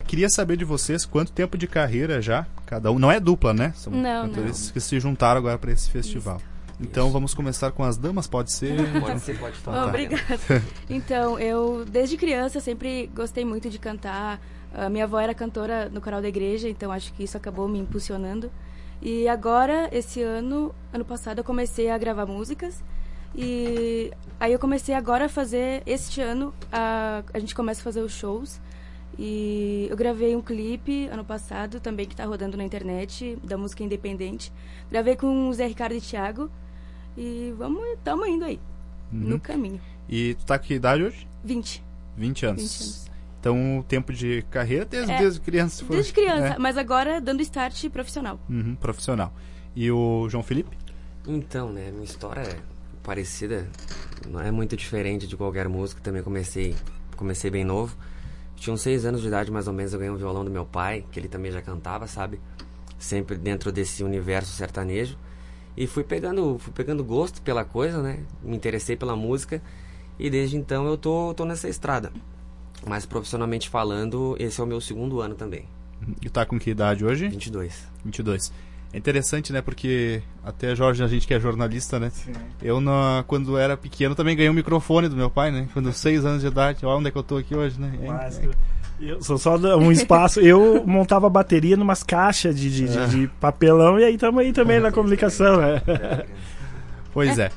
queria saber de vocês quanto tempo de carreira já, cada um. Não é dupla, né? São Não. que se juntaram agora para esse festival. Isso. Então vamos começar com as damas, pode ser? Pode falar. Obrigada. Então, eu desde criança sempre gostei muito de cantar. A minha avó era cantora no coral da igreja, então acho que isso acabou me impulsionando. E agora, ano passado, eu comecei a gravar músicas. E aí eu comecei agora a fazer, este ano, a gente começa a fazer os shows. E eu gravei um clipe ano passado também, que está rodando na internet, da música independente. Gravei com o Zé Ricardo e Thiago. E estamos indo aí, no caminho. E tu tá com que idade hoje? 20. 20 anos. 20 anos. Então, o tempo de carreira desde criança. Desde criança, mas agora dando start profissional. Profissional. E o João Felipe? Então, né, minha história é parecida, não é muito diferente de qualquer músico. Também comecei bem novo. Tinha uns 6 anos de idade, mais ou menos, eu ganhei um violão do meu pai, que ele também já cantava, sabe? Sempre dentro desse universo sertanejo. E fui pegando gosto pela coisa, né? Me interessei pela música. E desde então eu tô nessa estrada. Mas profissionalmente falando, esse é o meu 2º ano também. E tá com que idade hoje? 22. 22. É interessante, né? Porque até, Jorge, a gente que é jornalista, né? Sim. Eu, quando era pequeno, também ganhei um microfone do meu pai, né? Quando 6 anos de idade. Olha onde é que eu tô aqui hoje, né? Eu só um espaço. Eu montava bateria numas caixas de papelão e aí estamos aí também na comunicação, né? Pois é.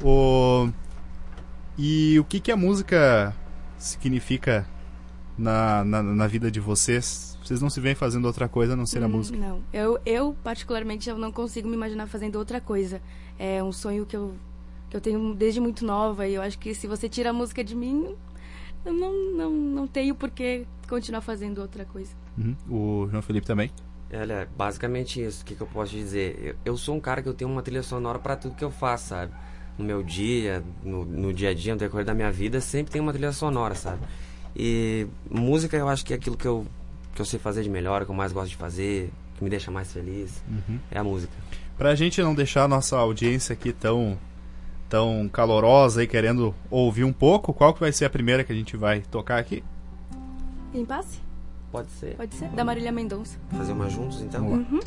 E o que a música significa na vida de vocês? Vocês não se veem fazendo outra coisa a não ser a música? Não. Eu particularmente, eu não consigo me imaginar fazendo outra coisa. É um sonho que eu tenho desde muito nova e eu acho que se você tira a música de mim, eu não tenho por que continuar fazendo outra coisa. O João Felipe também? Olha, basicamente isso. O que eu posso dizer? Eu sou um cara que eu tenho uma trilha sonora pra tudo que eu faço, sabe? No meu dia, no dia a dia, no decorrer da minha vida, sempre tem uma trilha sonora, sabe? E música eu acho que é aquilo que eu sei fazer de melhor, que eu mais gosto de fazer, que me deixa mais feliz. É a música. Pra gente não deixar a nossa audiência aqui tão calorosa e querendo ouvir um pouco, qual que vai ser a primeira que a gente vai tocar aqui? Impasse? Pode ser. Pode ser. Da Marília Mendonça. Fazer uma juntos, então? Vamos lá.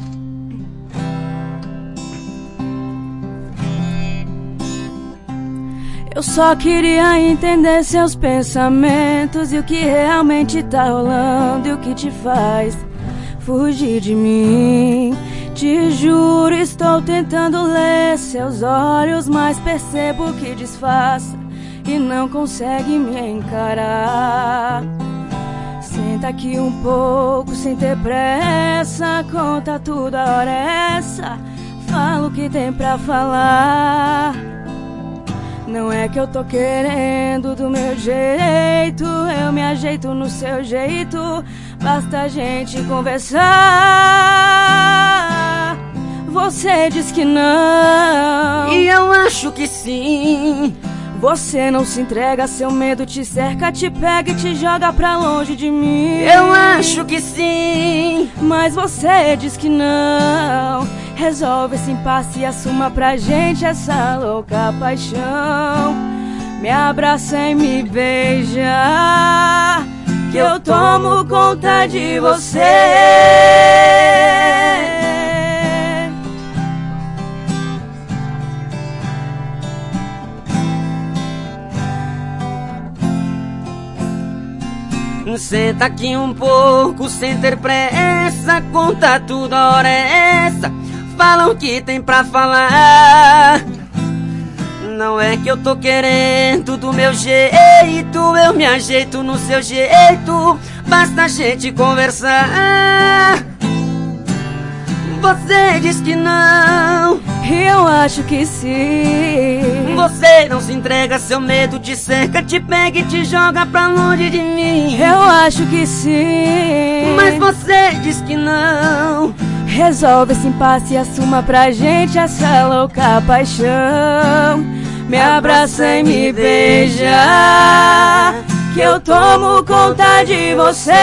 Eu só queria entender seus pensamentos e o que realmente tá rolando e o que te faz fugir de mim. Te juro, estou tentando ler seus olhos, mas percebo que disfarça e não consegue me encarar. Senta aqui um pouco sem ter pressa, conta tudo, a hora é essa, fala o que tem pra falar. Não é que eu tô querendo do meu jeito, eu me ajeito no seu jeito, basta a gente conversar. Você diz que não, e eu acho que sim. Você não se entrega, seu medo te cerca, te pega e te joga pra longe de mim. Eu acho que sim, mas você diz que não. Resolve esse impasse e assuma pra gente essa louca paixão. Me abraça e me beija, que eu tomo conta de você. Senta aqui um pouco sem ter pressa, conta tudo, a hora é essa, fala o que tem pra falar. Não é que eu tô querendo do meu jeito, eu me ajeito no seu jeito, basta a gente conversar. Você diz que não, e eu acho que sim. Você não se entrega, seu medo te cerca, te pega e te joga pra longe de mim. Eu acho que sim, mas você diz que não. Resolve esse impasse e assuma pra gente essa louca paixão. Me abraça e me beija, que eu tomo conta de você.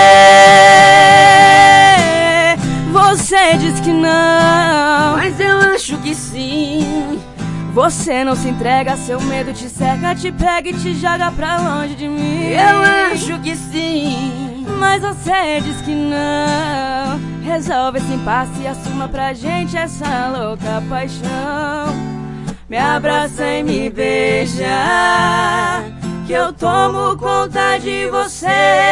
Você diz que não, mas eu acho que sim. Você não se entrega, seu medo te cerca, te pega e te joga pra longe de mim. Eu acho que sim, mas você diz que não. Resolve esse impasse e assuma pra gente essa louca paixão. Me abraça e me beija, que eu tomo conta de você.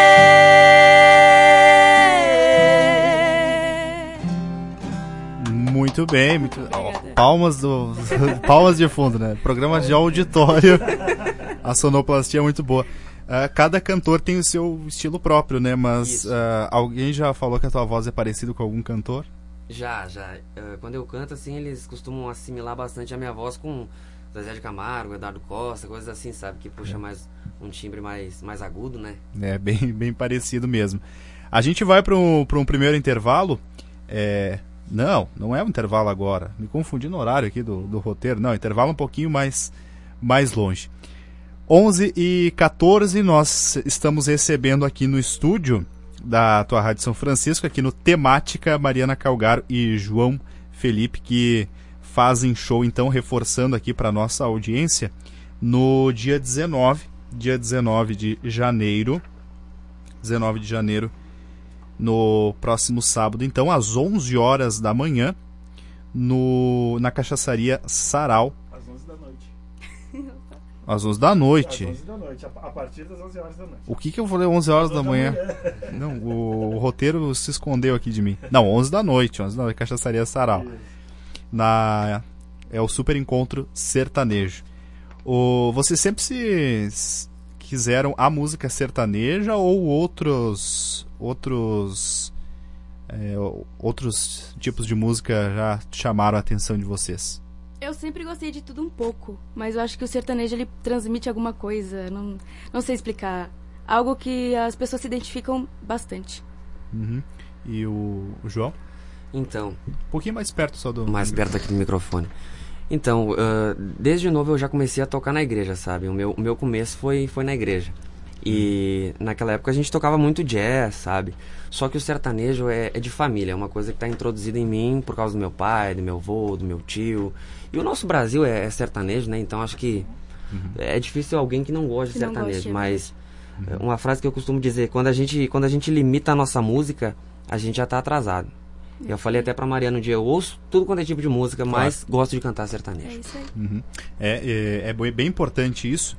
Muito bem, palmas de fundo, né? Programa de auditório. A sonoplastia é muito boa. Cada cantor tem o seu estilo próprio, né? Mas alguém já falou que a tua voz é parecida com algum cantor? Já. Quando eu canto, assim, eles costumam assimilar bastante a minha voz com Zezé de Camargo, Eduardo Costa, coisas assim, sabe? Que puxa mais um timbre mais agudo, né? É, bem parecido mesmo. A gente vai para um primeiro intervalo. Não é um intervalo agora. Me confundi no horário aqui do roteiro. Não, intervalo um pouquinho mais longe. 11h14, nós estamos recebendo aqui no estúdio da tua Rádio São Francisco, aqui no Temática, Mariana Calgaro e João Felipe, que fazem show, então, reforçando aqui para nossa audiência, no dia 19 de janeiro, no próximo sábado, então, às 11 horas da manhã, na Cachaçaria Sarau. Às 11 da noite. Às 11 da noite. Às 11 da noite, a partir das 11 horas da noite. O que eu falei 11 horas da manhã? Não, o roteiro se escondeu aqui de mim. Não, 11 da noite, Cachaçaria Sarau. É o Super Encontro Sertanejo. Vocês sempre se quiseram a música sertaneja ou outros tipos de música já chamaram a atenção de vocês? Eu sempre gostei de tudo um pouco, mas eu acho que o sertanejo ele transmite alguma coisa, não sei explicar, algo que as pessoas se identificam bastante. Uhum. E o João? Então, um pouquinho mais perto só do... Mais perto aqui do microfone. Então, desde novo eu já comecei a tocar na igreja, sabe? O meu começo foi na igreja. E naquela época a gente tocava muito jazz, sabe? Só que o sertanejo é de família, é uma coisa que está introduzida em mim por causa do meu pai, do meu avô, do meu tio. E o nosso Brasil é sertanejo, né? Então acho que é difícil alguém que não goste de sertanejo. Mas uma frase que eu costumo dizer, quando a gente limita a nossa música, a gente já está atrasado. Eu falei até pra Mariana um dia, eu ouço tudo quanto é tipo de música, mas gosto de cantar sertanejo. É isso aí. Uhum. É bem importante isso,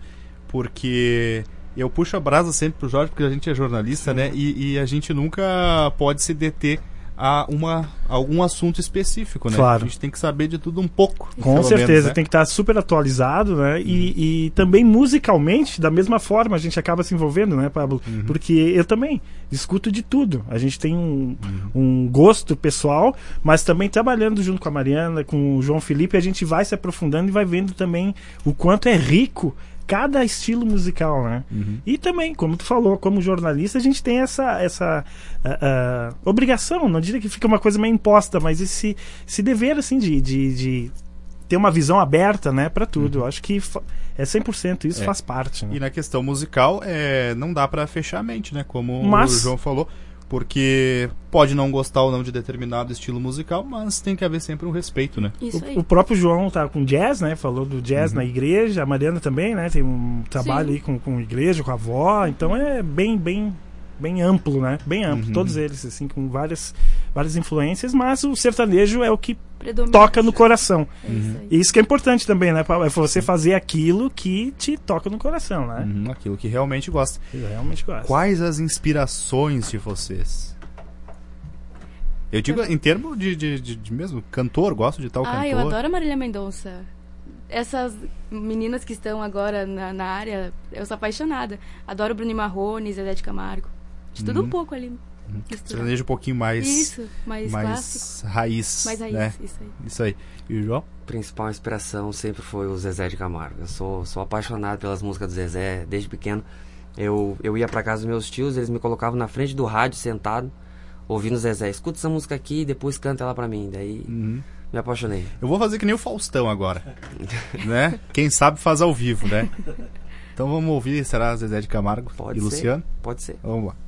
porque eu puxo a brasa sempre pro Jorge, porque a gente é jornalista, né? E a gente nunca pode se deter a algum assunto específico, né? Claro. A gente tem que saber de tudo um pouco. Com certeza, menos, né? Tem que estar super atualizado, né? E também musicalmente, da mesma forma, a gente acaba se envolvendo, né, Pablo? Porque eu também escuto de tudo. A gente tem um gosto pessoal, mas também trabalhando junto com a Mariana, com o João Felipe, a gente vai se aprofundando e vai vendo também o quanto é rico cada estilo musical, né? E também, como tu falou, como jornalista, a gente tem essa obrigação, não diria que fica uma coisa meio imposta, mas esse dever, assim, de ter uma visão aberta, né, para tudo. Eu acho que é 100%, isso faz parte, né? E na questão musical, não dá pra fechar a mente, né? Como o João falou, porque pode não gostar ou não de determinado estilo musical, mas tem que haver sempre um respeito, né? Isso aí. O próprio João tá com jazz, né? Falou do jazz na igreja, a Mariana também, né? Tem um trabalho aí com igreja, com a avó, então é bem amplo, né? Bem amplo, todos eles, assim, com várias influências, mas o sertanejo é o que toca no coração. E isso que é importante também, né? É você fazer aquilo que te toca no coração, né? Aquilo que realmente gosta. Realmente gosta. Quais as inspirações de vocês? Eu digo em termos de mesmo cantor, gosto de tal cantor. Eu adoro a Marília Mendonça. Essas meninas que estão agora na área, eu sou apaixonada. Adoro Bruno Marrone, Zezé de Camargo. De tudo um pouco ali. Sertanejo um pouquinho mais... Isso, mais clássico. Raiz. Mais raiz, né? Isso aí. E o João? A principal inspiração sempre foi o Zezé de Camargo. Eu sou apaixonado pelas músicas do Zezé, desde pequeno. Eu ia pra casa dos meus tios, eles me colocavam na frente do rádio, sentado, ouvindo o Zezé. Escuta essa música aqui e depois canta ela pra mim. Daí me apaixonei. Eu vou fazer que nem o Faustão agora. Né? Quem sabe faz ao vivo, né? Então vamos ouvir, será Zezé de Camargo Pode e ser. Luciano? Pode ser. Vamos lá.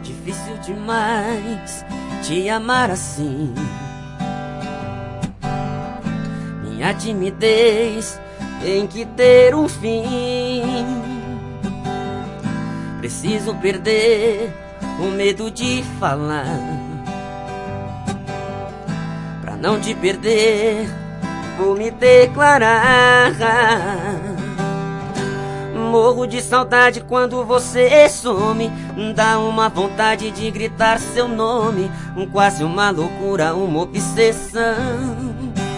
Difícil demais te amar assim. Minha timidez tem que ter um fim. Preciso perder o medo de falar. Pra não te perder, vou me declarar. Morro de saudade quando você some. Dá uma vontade de gritar seu nome. Quase uma loucura, uma obsessão.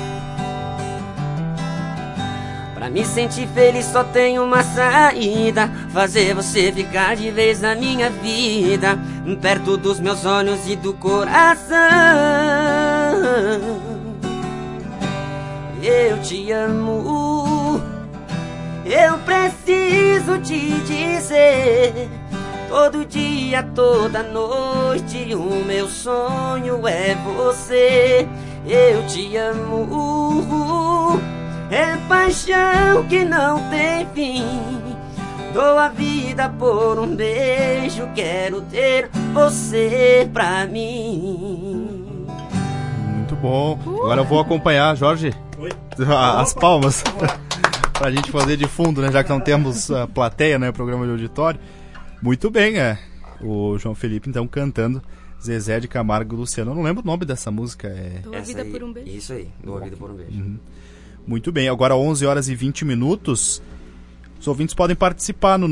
Pra me sentir feliz só tem uma saída: fazer você ficar de vez na minha vida, perto dos meus olhos e do coração. Eu te amo, eu preciso te dizer. Todo dia, toda noite, o meu sonho é você. Eu te amo, é paixão que não tem fim. Dou a vida por um beijo, quero ter você pra mim. Muito bom. Agora eu vou acompanhar, Jorge. Oi. As palmas. Pra gente fazer de fundo, né? Já que não temos a plateia, né? Programa de auditório. Muito bem, o João Felipe, então, cantando Zezé de Camargo e Luciano. Eu não lembro o nome dessa música. Dou a vida por um beijo. Isso aí, dou a vida por um beijo. Uhum. Muito bem, agora 11 horas e 20 minutos. Os ouvintes podem participar no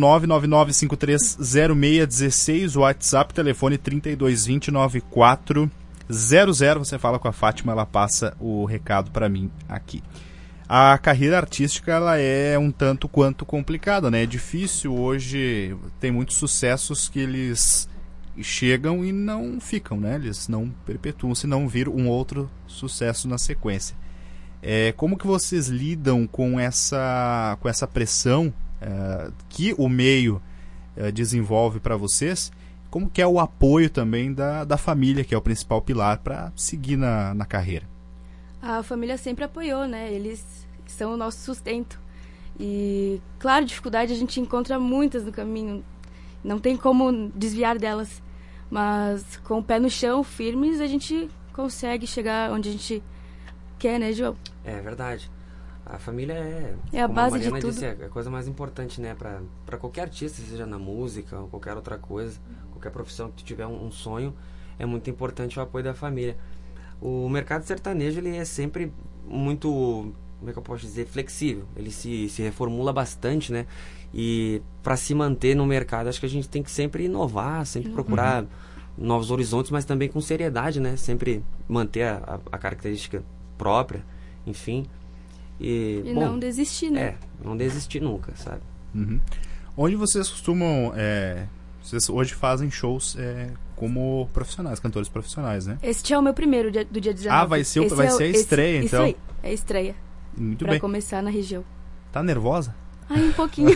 999-530616, o WhatsApp, telefone 3220-9400. Você fala com a Fátima, ela passa o recado para mim aqui. A carreira artística, ela é um tanto quanto complicada, né? É difícil hoje, tem muitos sucessos que eles chegam e não ficam, né? Eles não perpetuam se não vir um outro sucesso na sequência. Como que vocês lidam com essa pressão que o meio desenvolve para vocês? Como que é o apoio também da família, que é o principal pilar para seguir na carreira? A família sempre apoiou, né? Eles são o nosso sustento. E, claro, dificuldade a gente encontra muitas no caminho. Não tem como desviar delas. Mas com o pé no chão, firmes, a gente consegue chegar onde a gente quer, né, João? É verdade. A família é a base de tudo. Disse, é a coisa mais importante, né? Pra qualquer artista, seja na música ou qualquer outra coisa, qualquer profissão que tu tiver um sonho, é muito importante o apoio da família. O mercado sertanejo, ele é sempre muito, como é que eu posso dizer, flexível. Ele se reformula bastante, né? E para se manter no mercado, acho que a gente tem que sempre inovar, sempre procurar novos horizontes, mas também com seriedade, né? Sempre manter a característica própria, enfim. E bom, não desistir, né? Não desistir nunca, sabe? Uhum. Onde vocês costumam... vocês hoje fazem shows como profissionais, cantores profissionais, né? Este é o meu primeiro do dia 19. Vai ser a estreia, então? Isso aí, é a estreia. Muito bem. Pra começar na região. Tá nervosa? Um pouquinho.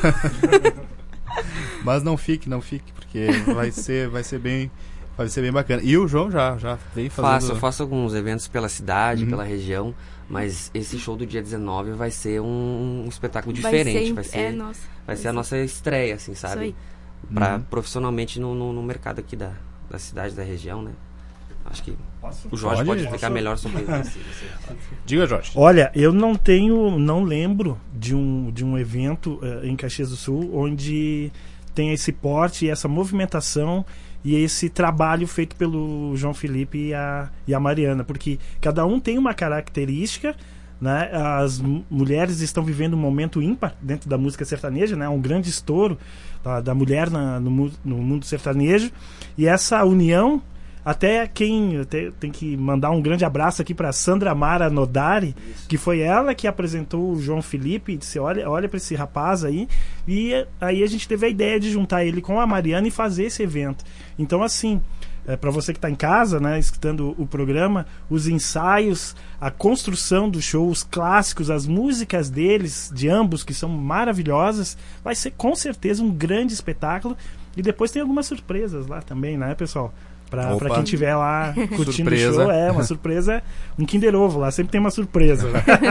Mas não fique, porque vai ser bem bacana. E o João já vem fazendo... Eu faço alguns eventos pela cidade, pela região, mas esse show do dia 19 vai ser um espetáculo diferente. Vai ser a nossa estreia, assim, sabe? Profissionalmente no mercado aqui da cidade, da região, né? Acho que o Jorge pode explicar melhor sobre isso. Diga, Jorge. Olha, eu não lembro de um evento em Caxias do Sul onde tem esse porte e essa movimentação e esse trabalho feito pelo João Felipe e a Mariana, porque cada um tem uma característica, né? As mulheres estão vivendo um momento ímpar dentro da música sertaneja, né? Um grande estouro da mulher no mundo sertanejo, e essa união, até tem que mandar um grande abraço aqui para Sandra Mara Nodari, que foi ela que apresentou o João Felipe e disse, olha para esse rapaz aí, e aí a gente teve a ideia de juntar ele com a Mariana e fazer esse evento. Então, assim, para você que está em casa, né, escutando o programa, os ensaios, a construção do show, os clássicos, as músicas deles, de ambos, que são maravilhosas, vai ser com certeza um grande espetáculo. E depois tem algumas surpresas lá também, né, pessoal? Pra quem estiver lá curtindo o show, uma surpresa, um Kinder Ovo lá, sempre tem uma surpresa.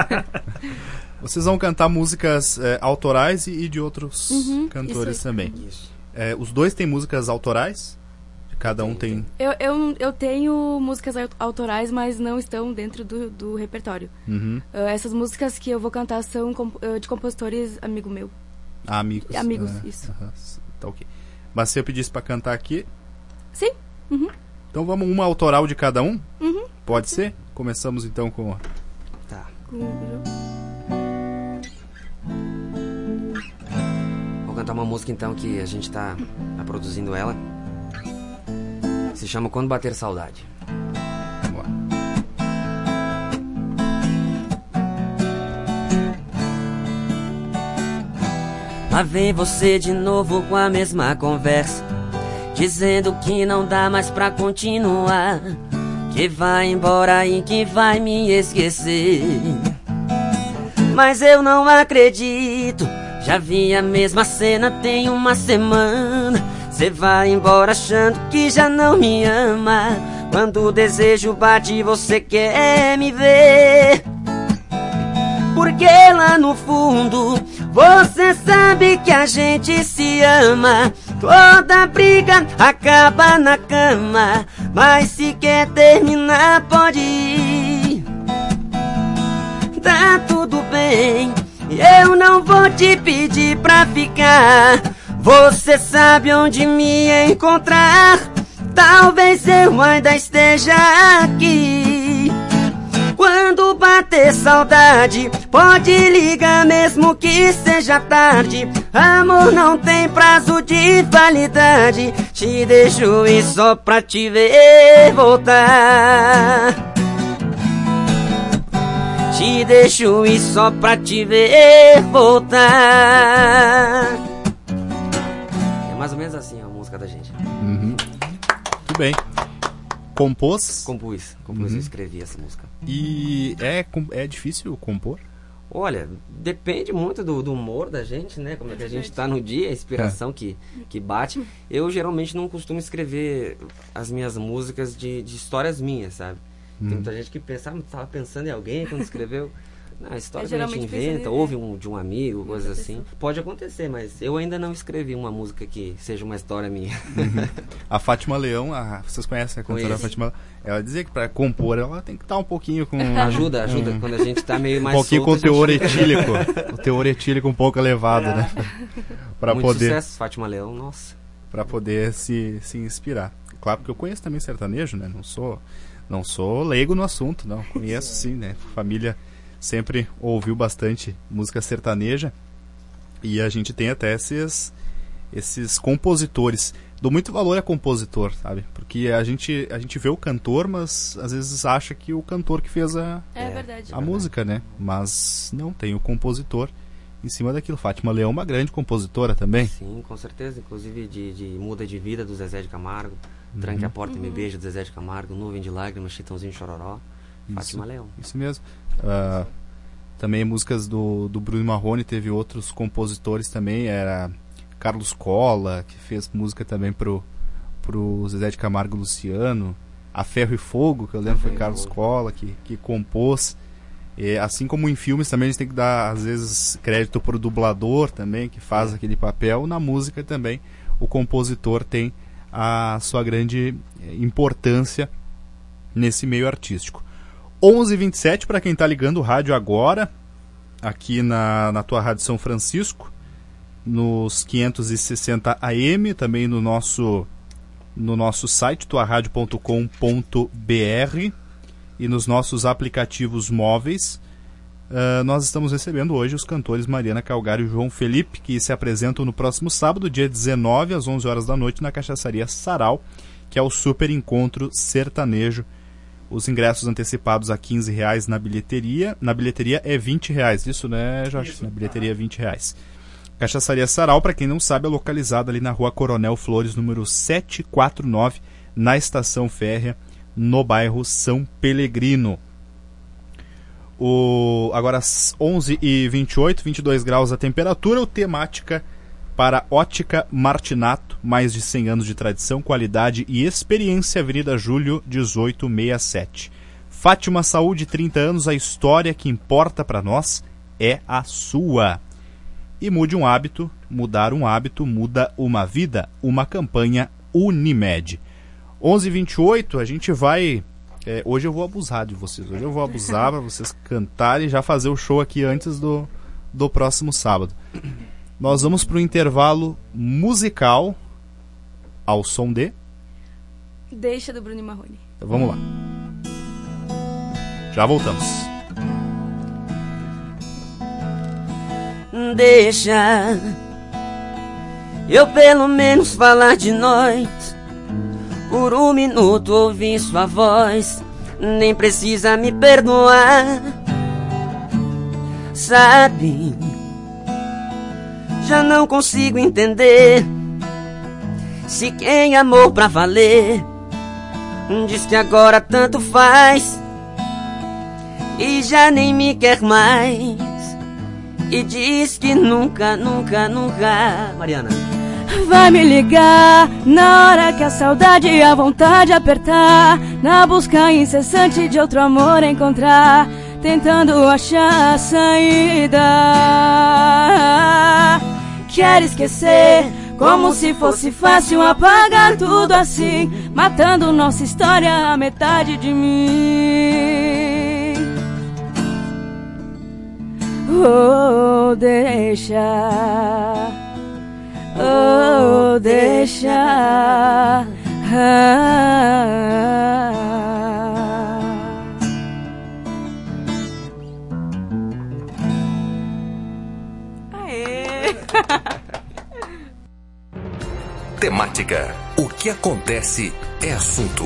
Vocês vão cantar músicas autorais e de outros cantores também. Isso. Os dois têm músicas autorais? Cada um tem... Eu tenho músicas autorais, mas não estão dentro do repertório. Essas músicas que eu vou cantar são de compositores amigo meu. Amigos. Amigos, isso. Tá ok. Mas se eu pedisse pra cantar aqui... Sim. Então vamos uma autoral de cada um? Pode ser? Começamos então com... Tá. Vou cantar uma música então que a gente tá produzindo ela. Se chama Quando Bater Saudade. Vamos lá. Lá vem você de novo com a mesma conversa, dizendo que não dá mais pra continuar, que vai embora e que vai me esquecer. Mas eu não acredito, já vi a mesma cena tem uma semana. Cê vai embora achando que já não me ama. Quando o desejo bate você quer me ver, porque lá no fundo você sabe que a gente se ama. Toda briga acaba na cama, mas se quer terminar pode ir. Tá tudo bem, eu não vou te pedir pra ficar. Você sabe onde me encontrar. Talvez eu ainda esteja aqui. Quando bater saudade, pode ligar mesmo que seja tarde. Amor não tem prazo de validade. Te deixo ir só pra te ver voltar. Te deixo ir só pra te ver voltar. É mais ou menos assim a música da gente. Muito bem. Compôs? Compus, eu escrevi essa música. E é difícil compor? Olha, depende muito do humor da gente, né? Como é que a gente tá no dia, a inspiração que bate. Eu geralmente não costumo escrever as minhas músicas de histórias minhas, sabe? Tem muita gente que pensa, tava pensando em alguém quando escreveu. Não, a história que a gente inventa, ouve de um amigo, coisas assim. Pode acontecer, mas eu ainda não escrevi uma música que seja uma história minha. A Fátima Leão, vocês conhecem a cantora Fátima? Ela dizia que para compor ela tem que estar um pouquinho com... Ajuda, quando a gente tá meio mais um pouquinho solto, com o teor etílico. O teor etílico um pouco elevado, né? Pra muito poder... sucesso, Fátima Leão, nossa. Pra poder se inspirar. Claro que eu conheço também sertanejo, né? Não sou leigo no assunto, não. Conheço sim, né? Família sempre ouviu bastante música sertaneja e a gente tem até esses compositores. Dou muito valor a compositor, sabe? Porque a gente vê o cantor, mas às vezes acha que o cantor que fez a música, né? Mas não, tem o compositor em cima daquilo. Fátima Leão é uma grande compositora também. Sim, com certeza. Inclusive de Muda de Vida, do Zezé de Camargo, Tranque a Porta e Me Beija, do Zezé de Camargo, Nuvem de Lágrimas, Chitãozinho Chororó. Fátima Leão. Isso mesmo. Também músicas do Bruno Marrone, teve outros compositores também, era Carlos Colla, que fez música também pro Zezé de Camargo e Luciano. A Ferro e Fogo, que eu lembro foi Carlos Colla que compôs. E, assim como em filmes também a gente tem que dar às vezes crédito pro dublador também, que faz aquele papel. Na música também o compositor tem a sua grande importância nesse meio artístico. 11h27 para quem está ligando o rádio agora, aqui na tua Rádio São Francisco, nos 560 AM, também no nosso site, tuaradio.com.br, e nos nossos aplicativos móveis. Nós estamos recebendo hoje os cantores Mariana Calgaro e João Felipe, que se apresentam no próximo sábado, dia 19, às 11 horas da noite, na Cachaçaria Sarau, que é o Super Encontro Sertanejo. Os ingressos antecipados a R$15 na bilheteria. Na bilheteria é R$20. Isso, né, Jorge? Isso. Na bilheteria é R$20. Cachaçaria Sarau, para quem não sabe, é localizada ali na Rua Coronel Flores, número 749, na Estação Férrea, no bairro São Pelegrino. Agora, 11h28, 22 graus a temperatura. O Temática para Ótica Martinato, mais de 100 anos de tradição, qualidade e experiência. Avenida Júlio 1867. Fátima Saúde, 30 anos, a história que importa para nós é a sua. E mude um hábito, mudar um hábito muda uma vida, uma campanha Unimed. 11h28, a gente vai... hoje eu vou abusar de vocês. Hoje eu vou abusar para vocês cantarem e já fazer o show aqui antes do próximo sábado. Nós vamos para o intervalo musical ao som de... Deixa, do Bruno e Marrone. Então vamos lá. Já voltamos. Deixa eu pelo menos falar de nós. Por um minuto ouvir sua voz. Nem precisa me perdoar. Sabe, já não consigo entender se quem amou pra valer diz que agora tanto faz e já nem me quer mais. E diz que nunca, nunca, nunca... Mariana. Vai me ligar na hora que a saudade e a vontade apertar, na busca incessante de outro amor encontrar, tentando achar a saída. Quer esquecer, como se fosse fácil apagar tudo assim, matando nossa história a metade de mim. Oh, deixa, oh, deixa. Aê! Temática. O que acontece é assunto.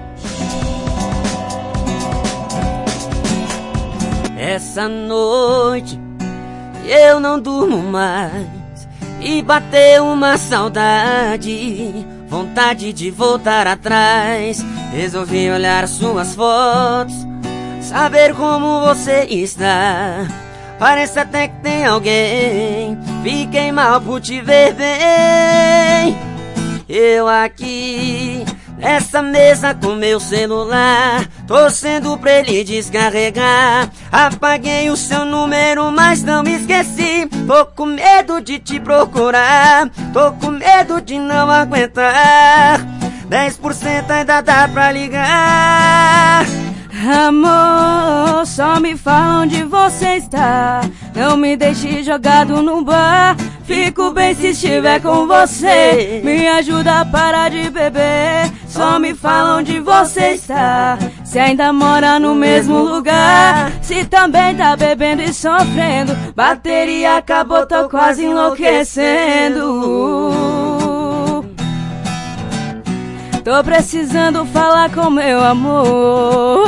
Essa noite eu não durmo mais e bateu uma saudade, vontade de voltar atrás. Resolvi olhar suas fotos, saber como você está. Parece até que tem alguém, fiquei mal por te ver bem. Eu aqui nessa mesa com meu celular, torcendo pra ele descarregar. Apaguei o seu número, mas não me esqueci. Tô com medo de te procurar, tô com medo de não aguentar. 10% ainda dá pra ligar. Amor, só me fala onde você está. Não me deixe jogado no bar. Fico bem se estiver com você. Me ajuda a parar de beber. Só me fala onde você está. Se ainda mora no mesmo lugar. Se também tá bebendo e sofrendo. Bateria acabou, tô quase enlouquecendo. Tô precisando falar com meu amor.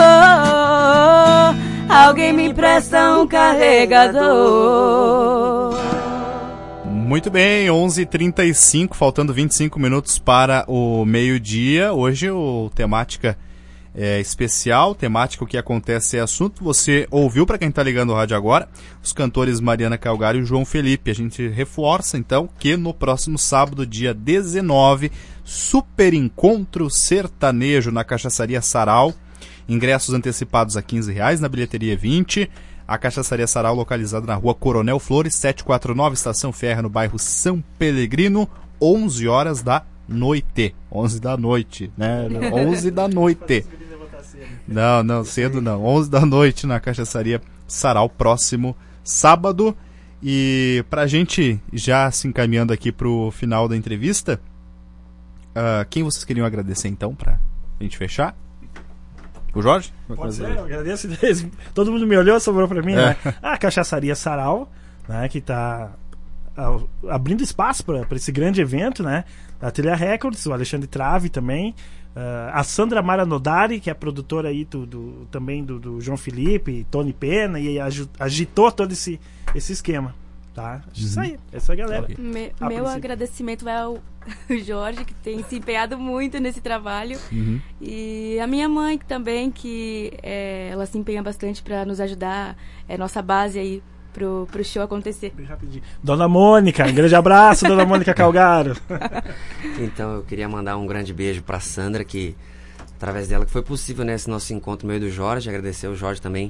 Alguém me empresta um carregador. Muito bem, 11h35, faltando 25 minutos para o meio-dia. Hoje o temática é especial, temática o que acontece é assunto. Você ouviu, para quem está ligando o rádio agora, os cantores Mariana Calgário e João Felipe. A gente reforça então que no próximo sábado, dia 19, super encontro sertanejo na Cachaçaria Sarau. Ingressos antecipados a R$15, na bilheteria 20. A Cachaçaria Sarau, localizada na rua Coronel Flores, 749, Estação Ferra, no bairro São Pelegrino, 11 horas da noite. 11 da noite, né? 11 da noite. Não, cedo não. 11 da noite na Cachaçaria Sarau, próximo sábado. E pra gente já se encaminhando aqui pro final da entrevista, quem vocês queriam agradecer então, pra gente fechar? O Jorge? Pode ser, eu agradeço. Todo mundo me olhou, sobrou pra mim, né? A Cachaçaria Sarau, né, que tá abrindo espaço para esse grande evento, né? A Trilha Records, o Alexandre Trave também, a Sandra Mara Nodari, que é a produtora aí também do João Felipe, Tony Pena, e agitou todo esse esquema, tá? Isso aí, essa galera. Meu agradecimento vai ao Jorge, que tem se empenhado muito nesse trabalho, e a minha mãe também, que ela se empenha bastante para nos ajudar, é nossa base aí pro show acontecer. Bem rapidinho. Dona Mônica, um grande abraço, Dona Mônica Calgário. Então eu queria mandar um grande beijo pra Sandra, que através dela que foi possível, né, esse nosso encontro meio do Jorge. Agradecer ao Jorge também,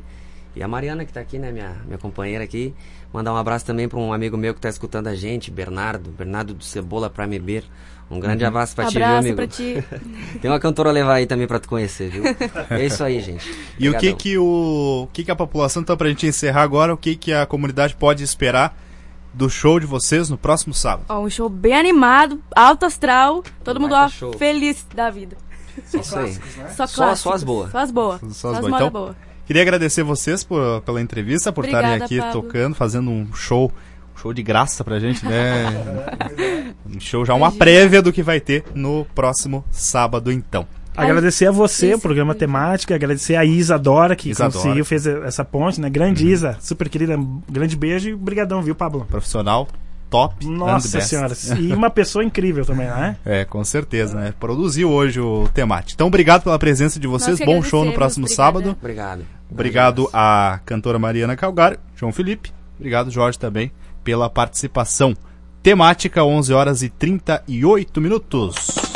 E a Mariana que tá aqui, né, minha companheira aqui, mandar um abraço também para um amigo meu que tá escutando a gente, Bernardo do Cebola pra me ver. Um grande abraço pra ti, viu, amigo? Pra ti. Tem uma cantora a levar aí também pra tu conhecer, viu? É isso aí, gente. E o que a população, então, pra gente encerrar agora, o que a comunidade pode esperar do show de vocês no próximo sábado? Ó, um show bem animado, alto astral, todo mundo ó, show. feliz da vida. Isso aí. Só clássicos. Só as boas. Só as boas. Só as boas. modas Então, boas. queria agradecer vocês pela entrevista, por estarem Obrigada, aqui Pablo. tocando, fazendo um show de graça pra gente, né? Um show já, uma prévia do que vai ter no próximo sábado, então. Agradecer a você, Isso. o programa Temática, agradecer a Isadora, que Isadora. conseguiu, fez essa ponte, né? Grande Isa, super querida, grande beijo e brigadão, viu, Pablo? Profissional, top. Nossa and best. senhora, e uma pessoa incrível também, né? É, com certeza, né? Produziu hoje o Temática. Então, obrigado pela presença de vocês, Nós que bom show no agradecemos, próximo obrigada. sábado. Obrigado. Obrigado à cantora Mariana Calgário, João Felipe. Obrigado, Jorge, também, pela participação. Temática, 11 horas e 38 minutos.